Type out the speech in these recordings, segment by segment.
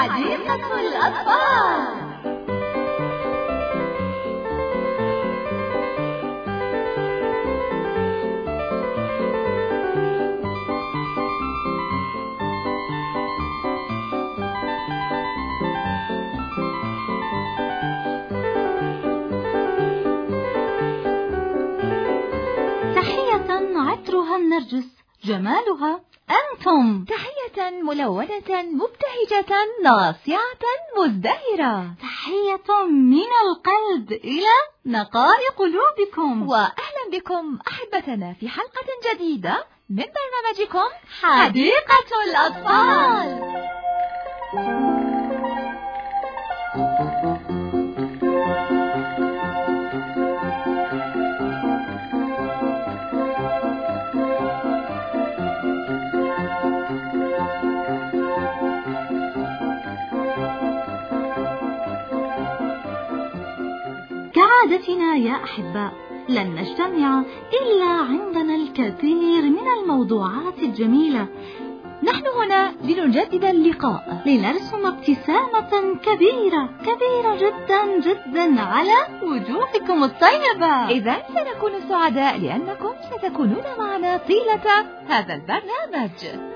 حديقة الأطفال. تحية عطرها النرجس، جمالها أنتم. تحية ملونة مبتهجة ناصعة مزدهرة. تحية من القلب إلى نقاء قلوبكم. وأهلا بكم أحبتنا في حلقة جديدة من برنامجكم حديقة الأطفال. كعادتنا يا أحباء، لن نجتمع إلا عندنا الكثير من الموضوعات الجميلة. نحن هنا لنجدد اللقاء، لنرسم ابتسامة كبيرة جدا جدا على وجوهكم الطيبة. إذن سنكون سعداء لأنكم ستكونون معنا طيلة هذا البرنامج.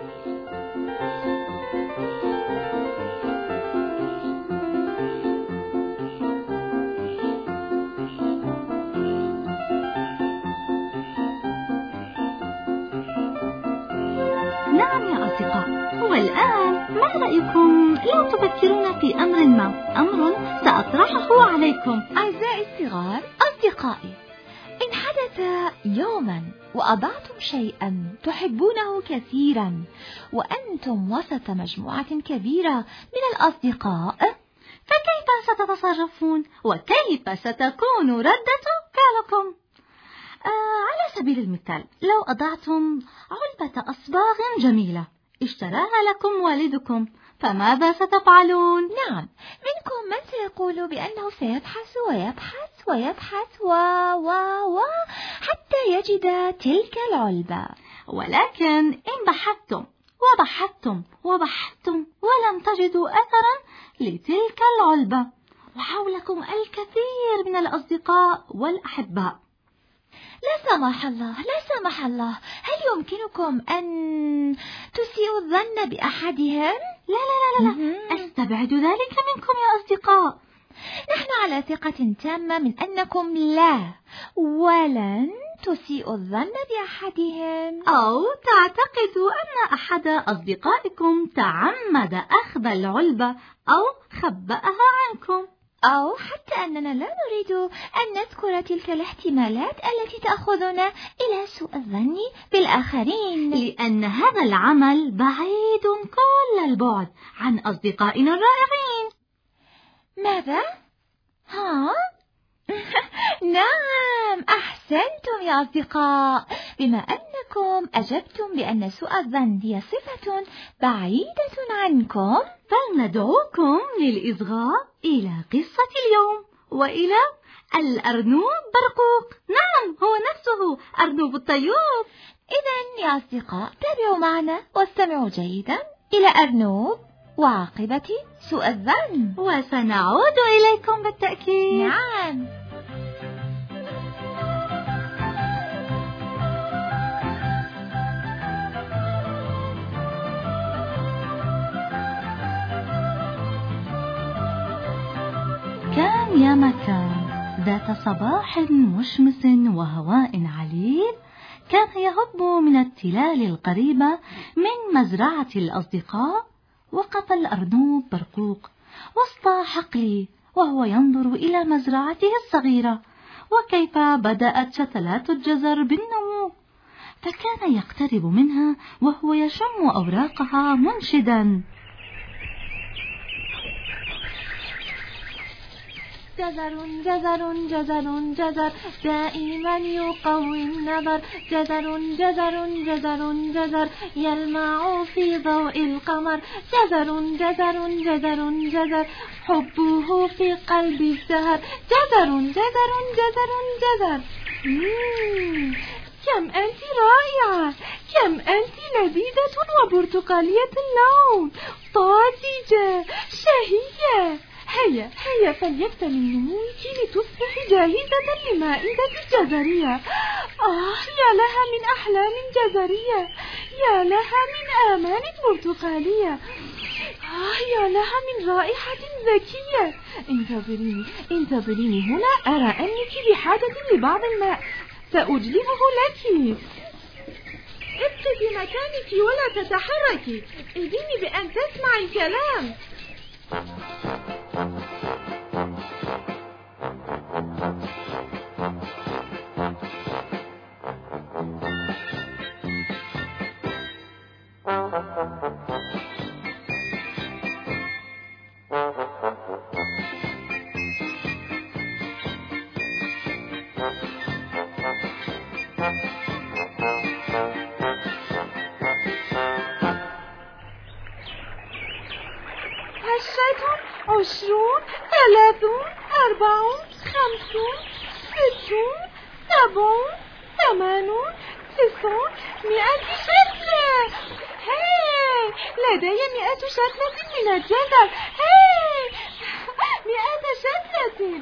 نعم يا أصدقاء، والآن ما رأيكم لو تفكرون في أمر سأطرحه عليكم؟ أعزائي الصغار، أصدقائي، إن حدث يوما وأضعتم شيئا تحبونه كثيرا وأنتم وسط مجموعة كبيرة من الأصدقاء، فكيف ستتصرفون؟ وكيف ستكون ردة فعلكم؟ على سبيل المثال، لو أضعتم علبة أصباغ جميلة اشتراها لكم والدكم، فماذا ستفعلون؟ نعم، منكم من سيقول بأنه سيبحث ويبحث حتى يجد تلك العلبة. ولكن إن وبحثتم ولم تجدوا أثرا لتلك العلبة وحولكم الكثير من الأصدقاء والأحباء، لا سمح الله، هل يمكنكم أن تسيئوا الظن بأحدهم؟ لا، أستبعد ذلك منكم يا أصدقاء. نحن على ثقة تامة من أنكم لا ولن تسيئوا الظن بأحدهم. أو تعتقدوا أن أحد أصدقائكم تعمد أخذ العلبة أو خبأها عنكم، أو حتى أننا لا نريد أن نذكر تلك الاحتمالات التي تأخذنا إلى سوء الظن بالآخرين، لأن هذا العمل بعيد كل البعد عن أصدقائنا الرائعين. ماذا؟ نعم، أحسنتم يا أصدقاء، بما أنكم أجبتم بأن سوء الظن هي صفة بعيدة عنكم، فلندعوكم للإصغاء إلى قصة اليوم وإلى الأرنوب برقوق. نعم، هو نفسه أرنوب الطيور. إذن يا أصدقاء، تابعوا معنا واستمعوا جيدا إلى أرنوب وعاقبة سوء الظن، وسنعود إليكم بالتأكيد. نعم. كان يا مكان ذات صباح مشمس وهواء عليل، كان يهب من التلال القريبة من مزرعة الأصدقاء. وقف الأرنوب برقوق وسط حقله وهو ينظر إلى مزرعته الصغيرة وكيف بدأت شتلات الجزر بالنمو، فكان يقترب منها وهو يشم أوراقها منشدا: جزر جزر جزر جزر دائما يقوي النظر، جزر جزر جزر جزر يلمع في ضوء القمر، جزر جزر جزر جزر حبه في قلب الزهر، جزر جزر جزر جزر. كم أنت رائعة، كم أنت لذيذة وبرتقالية اللون، طازجة شهية. هيا فليكتمل نموك لتصبح جاهزة لمائدة جزرية. يا لها من أحلام جزرية، يا لها من آمال برتقالية، يا لها من رائحة ذكية. انتظريني هنا، أرى أنك بحاجة لبعض الماء، سأجلبه لك. ابقي في مكانك ولا تتحركي، إذني بأن تسمعي الكلام. عشرون، 30، 40، 50، 60، 70، 80، 90، 100 شتلة. لدي 100 شتلة من الجزر. 100 شتلة.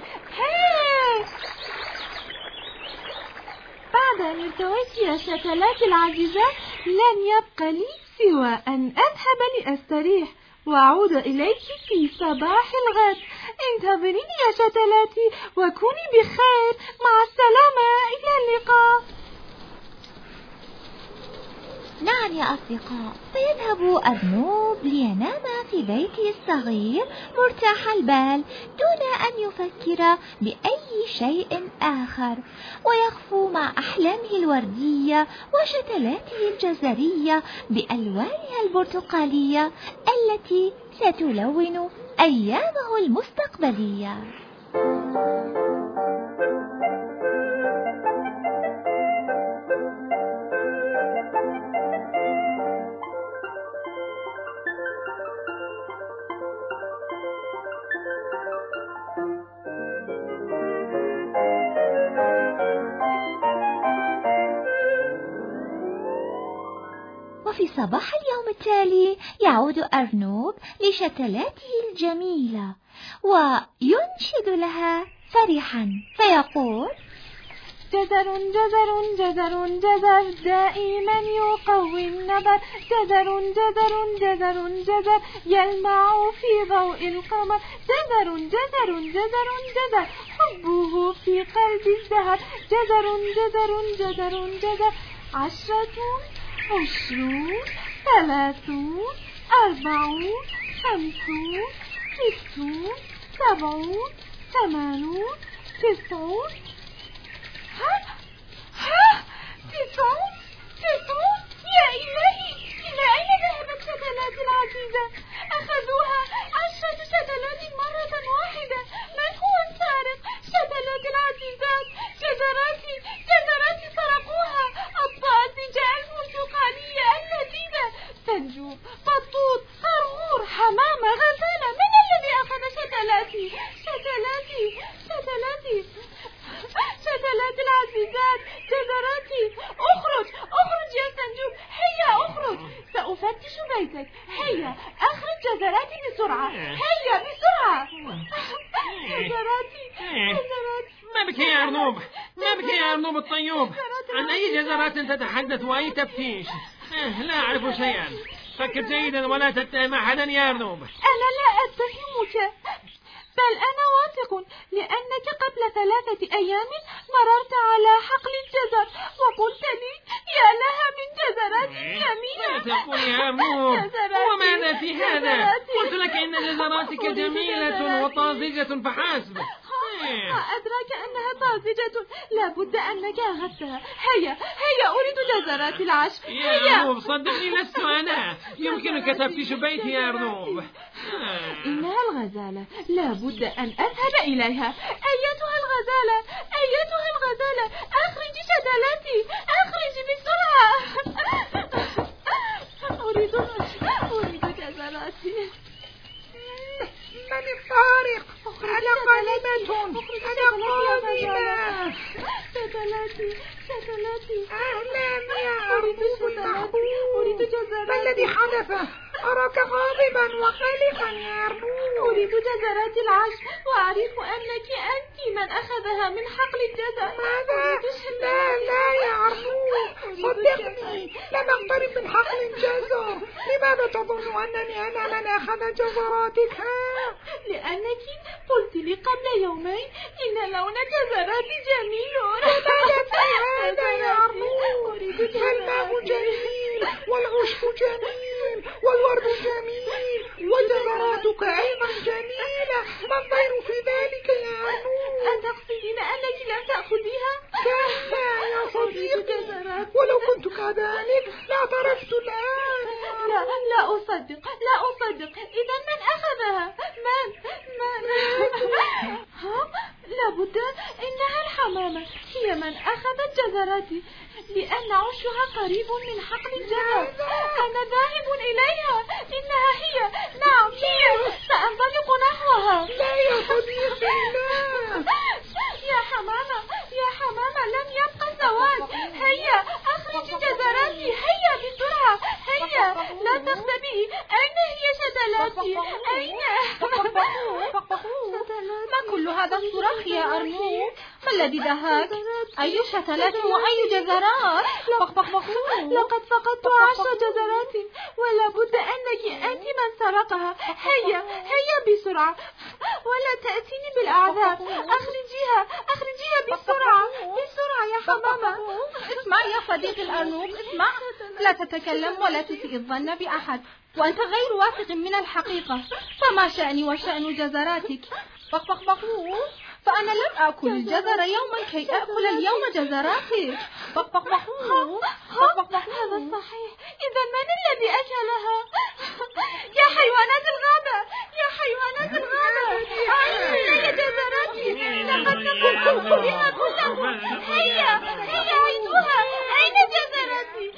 بعد أن ارتويت يا شتلات العزيزات، لن يبقى لي سوى أن أذهب لأستريح وأعود إليك في صباح الغد. انتظريني يا شتلاتي وكوني بخير. مع السلامة، إلى اللقاء. نعم يا أصدقاء، سيذهب أرنوب لينام في بيته الصغير مرتاح البال دون أن يفكر بأي شيء آخر، ويغفو مع أحلامه الوردية وشتلاته الجزرية بألوانها البرتقالية التي ستلون أيامه المستقبلية. وفي صباح اليوم التالي يعود أرنوب لشتلاته الجميلة وينشد لها فرحا فيقول: جزر جزر جزر جزر دائما يقوي النظر، جزر جزر جزر جزر يلمع في ضوء القمر، جزر جزر جزر جزر حبه في قلب الزهر، جزر جزر جزر جزر 10، 20، 30، 40، 50، 60، 70، 80، 90. 90. يا إلهي، إلى أين ذهبت شتلاتي العزيزة؟ أخذوها 10 شتلات مرة واحدة. من هو السارق؟ شتلاتي العزيزات، جزراتي سرقوها. الطازجة البرتقالية اللذيذة، سنجوب، بطوط، خرغور، حمامة، غزالة. من الذي أخذ شتلاتي العزيزات، جزراتي؟ اخرج يا سنجوب، هيا اخرج، سأفتش بيتك. هيا اخرج جزراتي بسرعة، هيا بسرعة. جزراتي. ما بك يا أرنوب الطيوب؟ عن أي جزرات تتحدث وأي تفتيش؟ لا أعرف شيئا. فكر جيدا ولا تتهم أحدا يا أرنوب. أنا لا أتهمك، بل أنا واثق، لأنك قبل 3 أيام مررت على حقل الجزر وقلت لي: يا لها من جزرات جميلة. لا تقول يا أرنوب، وماذا في هذا؟ قلت لك إن جزراتك جميلة وطازجة فحسب. أدراك أنها طازجة، لابد أنك أخذتها. هيا أريد جزرات العشب. يا أرنوب صدقني لست أنا، يمكنك تفتيش بيتي يا أرنوب. إنها الغزالة، لابد أن أذهب إليها. أيتها الغزالة، أخرجي شتلاتي، أخرجي بسرعة. أريد جزراتي. من الطارق؟ أنا قادمة. شتلاتي. أهلا يا أرنوب المحبوب. أريد جزراتي. ما الذي حدث؟ أراك غاضبا وقلقا يا أرنوب. أريد جزرات العشب وأعرف أنك أنت من أخذها من حقل الجزر. ماذا؟ لا يا أرنوب، صدقني لم أقترب من حقل الجزر. لماذا تظن أنني أنا من أخذ جزراتك؟ لأنك قلت لي قبل يومين إن لون جزراتي جميل. وماذا في هذا يا أرنوب؟ الماء جميل والعشب جميل والورد جميل وجزراتك أيضا جميلة. ما الضير في ذلك يا أرنوب؟ أتقصدين أنك لم تأخذيها؟ كلا يا صديقي، ولو كنت كذلك لاعترفت الآن. لا أصدق. إذا من أخذها؟ من؟ لابد إنها الحمامة، هي من أخذت جزراتي، لأن عشها قريب من حقل الجزر. أنا ذاهب إليها. إنها هي. نعم هي. سأنطلق نحوها. لا يا صديقي، لا. يا حمامة لم يبقى سواد. هيا أخرجي جزراتي. هيا بسرعة. هيا لا تختبئي. أين هي شتلاتي؟ أين؟ ما كل هذا الصراخ يا أرنوب؟ ما الذي دهاك؟ أي شتلات وأي جزرات؟ لقد فقدت 10 جزرات، ولا بد أنك أنت من سرقها. هيا بسرعة، ولا تأتيني بالأعذار. أخرجيها بسرعة يا حمامة. اسمع يا صديقي الأرنوب، اسمع. لا تتكلم ولا تسيء الظن بأحد، وأنت غير واثق من الحقيقة. فما شأني وشأن جزراتك؟ فأنا لم أكل الجزر يوما كي أكل اليوم جزراتك. هذا صحيح. إذا من الذي أكلها؟ يا حيوانات الغابة. أين جزراتي؟ لقد نقلت بها كلهم. هيا عيدوها. أين جزراتي؟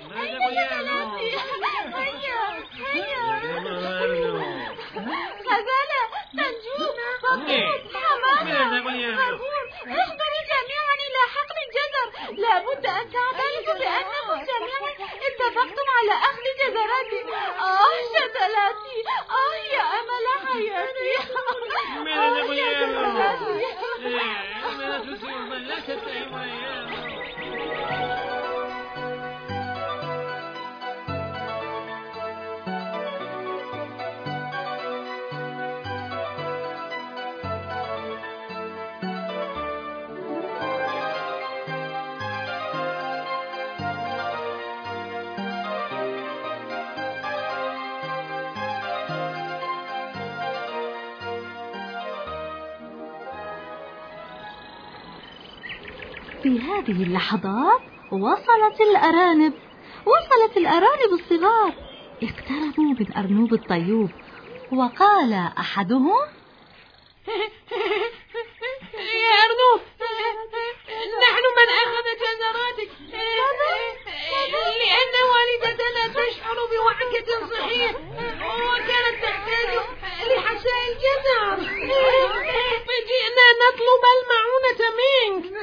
غزالة، تنجوم، بطوط، حمامة، خربون، احضروا جميعا إلى حقل الجزر. لابد أن تعترفوا بأنكم جميعا اتفقتم على أخذ جزراتي. شتلاتي. يا أمل حياتي. يا جزراتي. في هذه اللحظات وصلت الأرانب الصغار. اقتربوا من أرنوب الطيوب، وقال أحدهم: يا أرنوب، نحن من أخذ جزراتك، لأن والدتنا تشعر بوعكة صحية وكانت تحتاج لحشاء الجزر. فجئنا نطلب المعونة منك،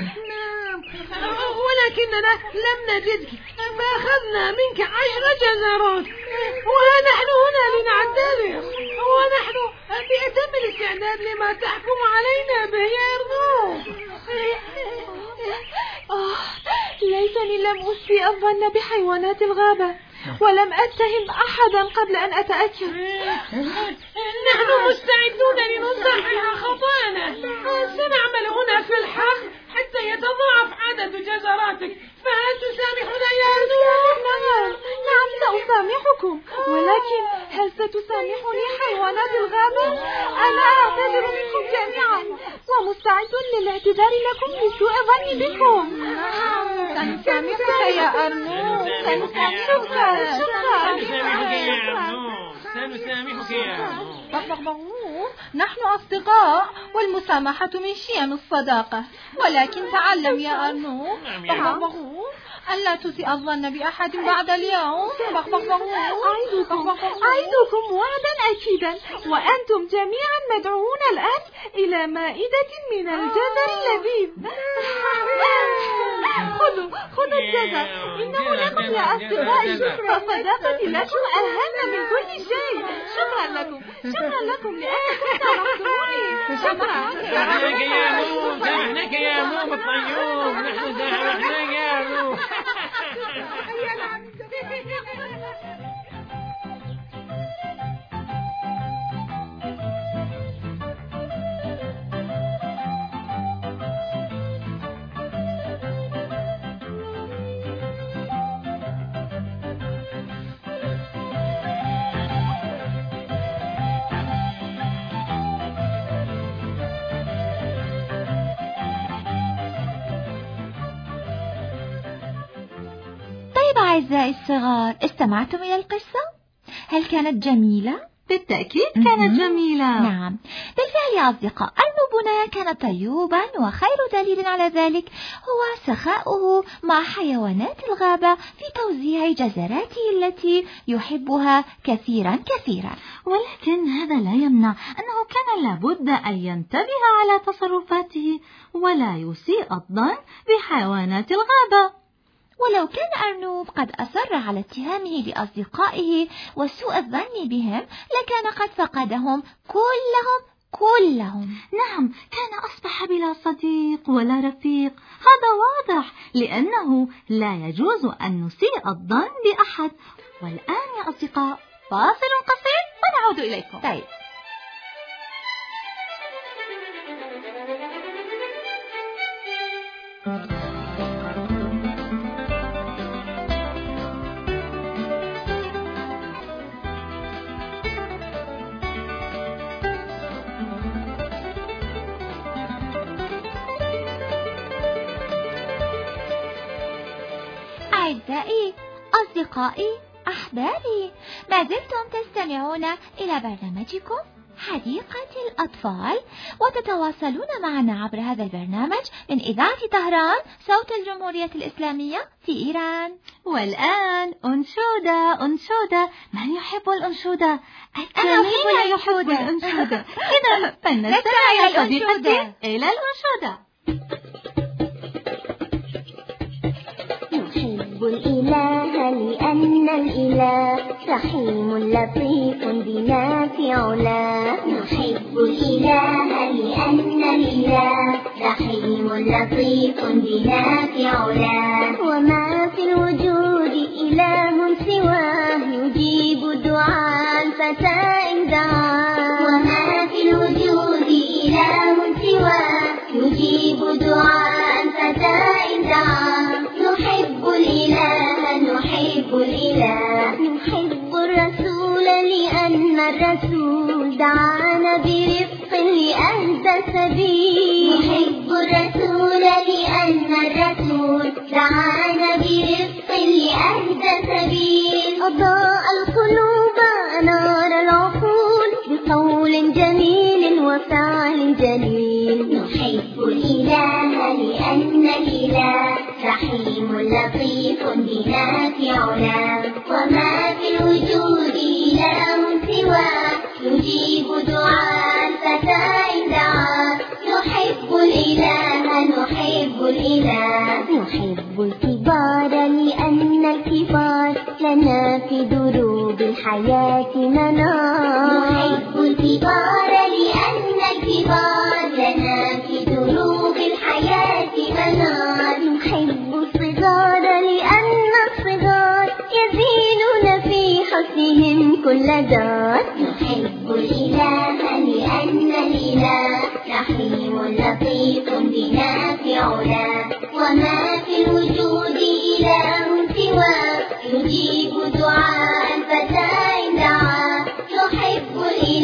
ولكننا لم نجدك، فأخذنا منك 10 جزرات، ونحن هنا لنعتذر، ونحن بأتم الاستعداد لما تحكم علينا به يا أرنوب. ليتني لم أسيء الظن بحيوانات الغابة، ولم أتهم أحدا قبل أن أتأكد. نحن مستعدون لنصحح خطأنا. سنعمل هنا في الحق حتى يتضاعف عدد جزراتك، فهل تسامحنا يا أرنوب؟ نعم سأسامحكم، ولكن هل ستسامحني حيوانات الغابة؟ أنا أعتذر منكم جميعا، ومستعد للاعتذار لكم لسوء ظني بكم. سنسامحك يا أرنوب. سنسامحك يا أرنوب. نحن أصدقاء، والمسامحة من شيم الصداقة، ولكن تعلم يا أرنوب أن لا تسيء الظن بأحد بعد اليوم. أعيدكم وعدا أكيدا، وأنتم جميعا مدعوون الآن إلى مائدة من الجزر اللذيذ. خذوا الجزر. إنه لكم يا أصدقائي، فصداقتي لكم أهم من كل شيء. شكرا لكم لأنكم سامحتموني. سامحناك يا موم الطيوب، نحن سامحناك يا موم. أعزائي الصغار، استمعتم إلى القصة؟ هل كانت جميلة؟ بالتأكيد كانت جميلة. نعم بالفعل يا أصدقاء، أرنبنا كان طيوبا، وخير دليل على ذلك هو سخاؤه مع حيوانات الغابة في توزيع جزراته التي يحبها كثيرا. ولكن هذا لا يمنع أنه كان لابد أن ينتبه على تصرفاته ولا يسيء الظن بحيوانات الغابة. ولو كان أرنوب قد أصر على اتهامه لأصدقائه وسوء الظن بهم لكان قد فقدهم كلهم. نعم، كان أصبح بلا صديق ولا رفيق. هذا واضح، لأنه لا يجوز أن نسيء الظن بأحد. والآن يا أصدقاء فاصل قصير ونعود إليكم. طيب. أعزائي أصدقائي أحبابي، ما زلتم تستمعون إلى برنامجكم حديقة الأطفال، وتتواصلون معنا عبر هذا البرنامج من إذاعة طهران صوت الجمهورية الإسلامية في إيران. والآن أنشودة. من يحب الأنشودة؟ أنا يحب الأنشودة. إذا فلنستمع يا صديقتي إلى الأنشودة. نحب الإله لأن الإله رحيم لطيف بنا في علاه. نحب الإله لأن الإله رحيم لطيف بنا في علاه. وما في الوجود إله سواه يجيب دعاء الفتى إن دعاه. وما في الوجود إله سواه يجيب دعاء الفتى إن دعاه. نحب الإله نحب الرسول لأن الرسول دعانا برفق لأهدى سبيل. نحب الرسول لأن الرسول دعانا برفق لأهدى سبيل. أضاء القلوب أنار العقول بقول جميل وفعل جليل. نحب الإله لأن الإله رحيم لطيف بنا في علاه. وما في الوجود إله سواه يجيب دعاء الفتى إن دعاه. نحب الإله نحب الكبار لأن الكبار لنا في دروب الحياة منار. نحب الكبار لأن الكبار لنا في دروب الحياة منار. نحب الصغار لأن الصغار يزينون في حسنهم كل دار. نحب الإله لأن الإله رحيم لطيف بنا في علاه. وما في الوجود إله سواه يجيب دعاء الفتى إن دعاه. نحب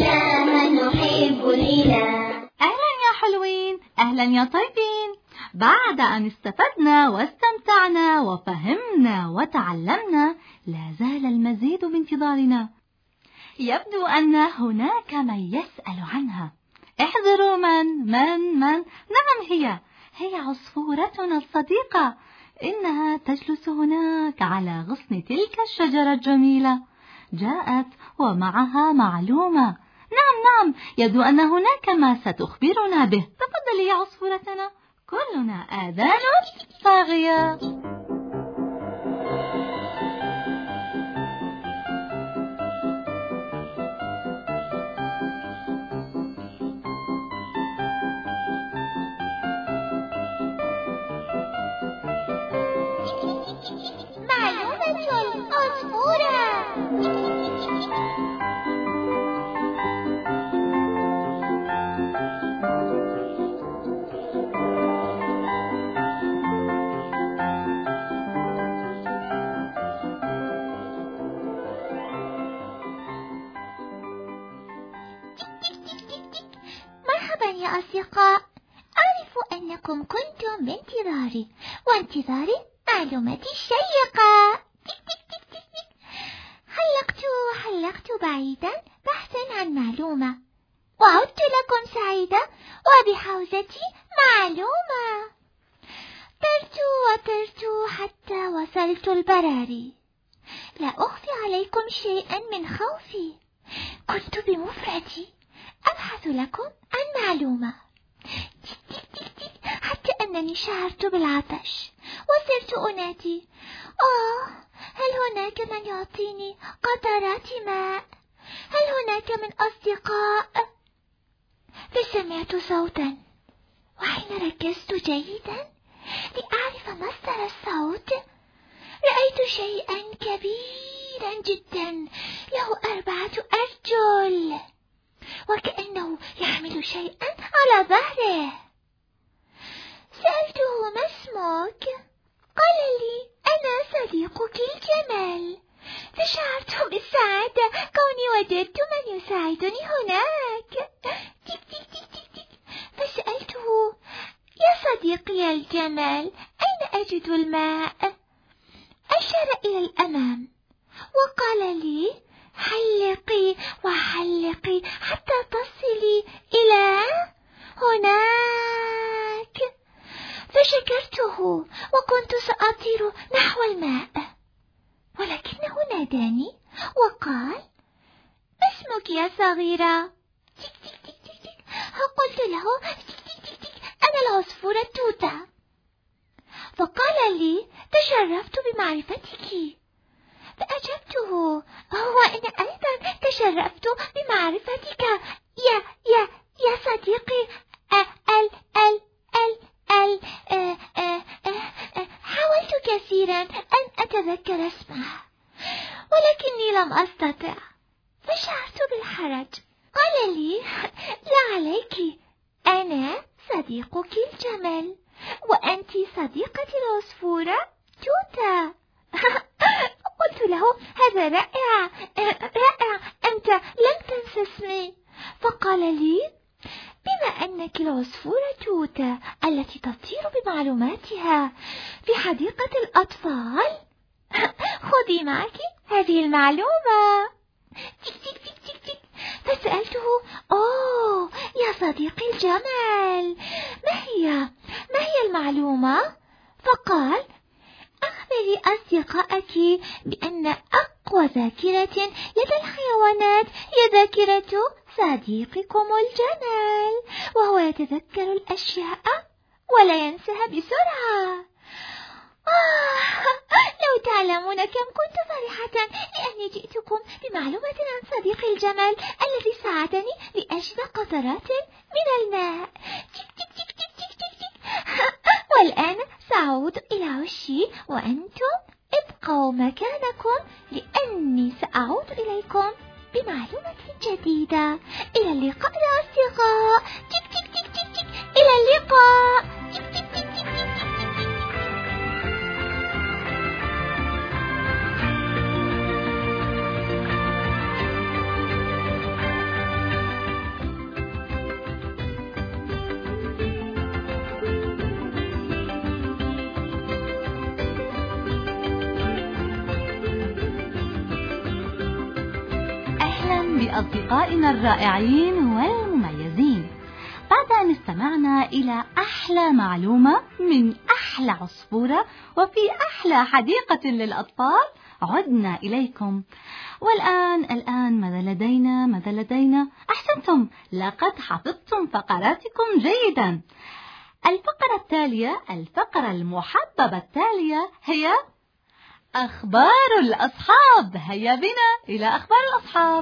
الإله. أهلا يا حلوين، أهلا يا طيبين. بعد أن استفدنا واستمتعنا وفهمنا وتعلمنا، لا زال المزيد بانتظارنا. يبدو أن هناك من يسأل عنها. احذروا من؟ نعم، هي عصفورتنا الصديقة. إنها تجلس هناك على غصن تلك الشجرة الجميلة. جاءت ومعها معلومة. نعم، يبدو أن هناك ما ستخبرنا به. تفضلي يا عصفورتنا، كلنا آذان صاغية. معلومة العصفورة. مرحبا يا أصدقاء، أعرف أنكم كنتم بانتظاري وانتظاري معلومتي الشيقة. حلقت بعيدا بحثا عن معلومة، وعدت لكم سعيدة وبحوزتي معلومة. طرت حتى وصلت البراري. لا أخفي عليكم شيئا من خوفي، كنت بمفردي أبحث لكم عن معلومة، حتى أنني شعرت بالعطش وصرت أنادي: هل هناك من يعطيني قطرات ماء؟ هل هناك من أصدقاء؟ فسمعت صوتا، وحين ركزت جيدا لأعرف مصدر الصوت رأيت شيئا كبيرا جدا له 4 أرجل، وكأنه يحمل شيئا على ظهره. سألته: ما اسمك؟ قال لي: أنا صديقك الجمل. فشعرت بالسعادة كوني وجدت من يساعدني هناك. فسألته: يا صديقي الجمل، أين أجد الماء؟ أشار إلى الأمام وقال لي: حلقي وحلقي حتى تصلي إلى هناك. فشكرته وكنت سأطير نحو الماء، ولكنه ناداني وقال: ما اسمك يا صغيرة؟ قلت له: أنا العصفورة توتة. فقال لي: تشرفت بمعرفتك. فأجبته: وأنا أيضا تشرفت بمعرفتك يا صديقي حاولت كثيرا أن أتذكر اسمه، ولكني لم أستطع، فشعرت بالحرج. قال لي: لا عليك، أنا صديقك الجمل، وأنت صديقتي العصفورة توتة. قلت له: هذا رائع، أنت لم تنس اسمي. فقال لي: بما أنك العصفورة توتة التي تطير بمعلوماتها في حديقة الأطفال، خذي معك هذه المعلومة. فسألته: يا صديقي الجمل، ما هي المعلومة؟ فقال: أخبري أصدقائك بأن أقوى ذاكرة لدى الحيوانات هي ذاكرة صديقكم الجمل، وهو يتذكر الأشياء ولا ينساها بسرعة. لو تعلمون كم كنت فرحة لأني جئتكم بمعلومة عن صديقي الجمل الذي ساعدني لأجد قطرات من الماء. والآن سأعود إلى عشي، وأنتم ابقوا مكانكم لأني سأعود إليكم بمعلومة جديدة. إلى اللقاء يا أصدقاء. إلى اللقاء. بأصدقائنا الرائعين والمميزين، بعد أن استمعنا إلى أحلى معلومة من أحلى عصفورة وفي أحلى حديقة للأطفال، عدنا إليكم. والآن ماذا لدينا؟ أحسنتم، لقد حفظتم فقراتكم جيدا. الفقرة التالية، الفقرة المحببة التالية هي أخبار الأصحاب. هيا بنا إلى أخبار الأصحاب.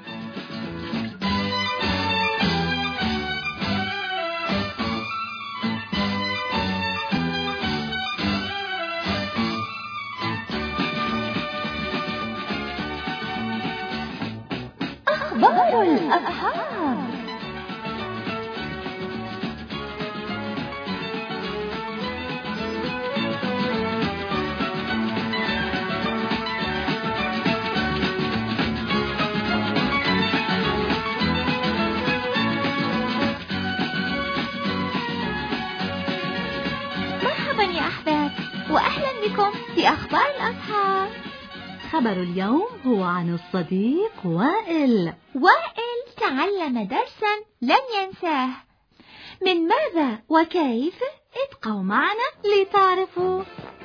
أخبار الأصحاب. مرحبا يا أحباب، وأهلا بكم في أخبار الأصحاب. خبر اليوم هو عن الصديق وائل. وائل تعلم درسا لن ينساه. من ماذا وكيف؟ ابقوا معنا لتعرفوا.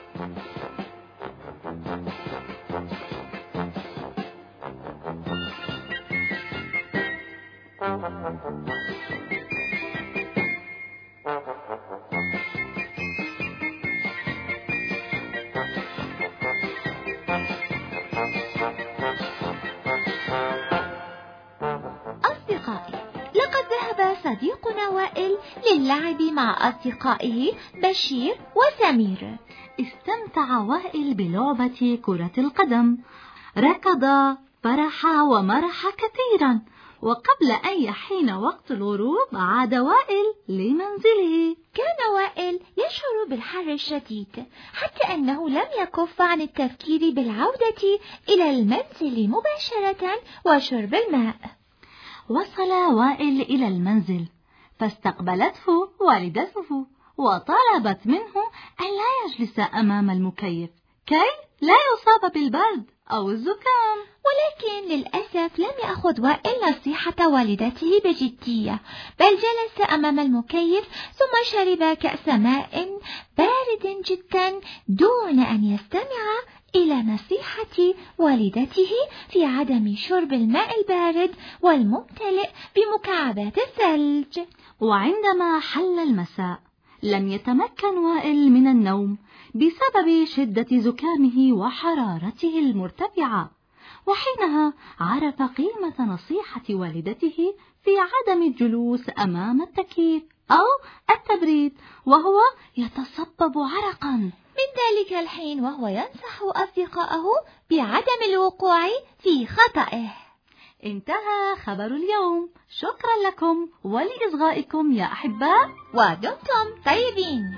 لقد ذهب صديقنا وائل للعب مع أصدقائه بشير وسمير. استمتع وائل بلعبة كرة القدم، ركض، فرح ومرح كثيرا، وقبل أن يحين وقت الغروب عاد وائل لمنزله. كان وائل يشعر بالحر الشديد حتى أنه لم يكف عن التفكير بالعودة إلى المنزل مباشرة وشرب الماء. وصل وائل إلى المنزل فاستقبلته والدته وطلبت منه أن لا يجلس أمام المكيف كي لا يصاب بالبرد أو الزكام. ولكن للأسف لم يأخذ وائل نصيحة والدته بجدية، بل جلس أمام المكيف ثم شرب كأس ماء بارد جدا دون أن يستمع إلى نصيحة والدته في عدم شرب الماء البارد والممتلئ بمكعبات الثلج. وعندما حل المساء لم يتمكن وائل من النوم بسبب شدة زكامه وحرارته المرتفعة، وحينها عرف قيمة نصيحة والدته في عدم الجلوس أمام التكييف أو التبريد وهو يتصبب عرقا. من ذلك الحين وهو ينصح أصدقائه بعدم الوقوع في خطئه. انتهى خبر اليوم. شكرا لكم ولإصغائكم يا أحباء، ودمتم طيبين.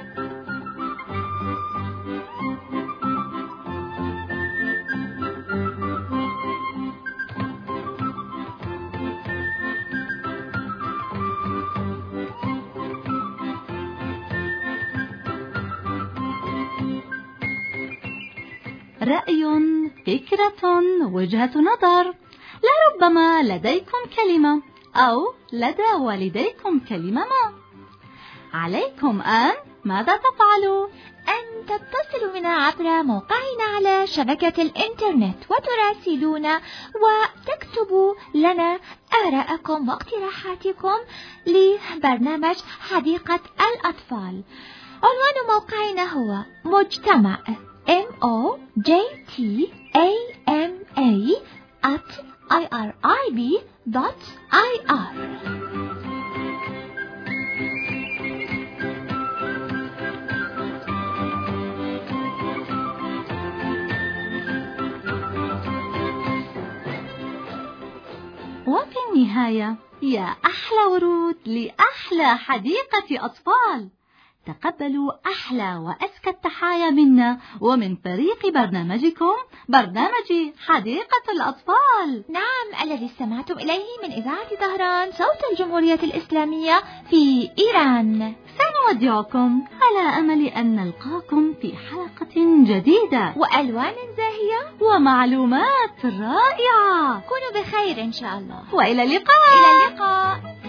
رأي، فكرة، وجهة نظر. لربما لديكم كلمة أو لدى والديكم كلمة ما. عليكم أن ماذا تفعلوا؟ أن تتصلوا بنا عبر موقعنا على شبكة الإنترنت وتراسلونا وتكتبوا لنا آراءكم واقتراحاتكم لبرنامج حديقة الأطفال. عنوان موقعنا هو مجتمع mojtama@irib.ir. وفي النهاية يا أحلى ورود لأحلى حديقة أطفال، تقبلوا أحلى وأزكى التحايا منا ومن فريق برنامجكم، برنامج حديقة الأطفال. نعم، الذي استمعتم إليه من إذاعة طهران صوت الجمهورية الإسلامية في إيران. سنودعكم على أمل أن نلقاكم في حلقة جديدة وألوان زاهية ومعلومات رائعة. كونوا بخير إن شاء الله، وإلى اللقاء. إلى اللقاء.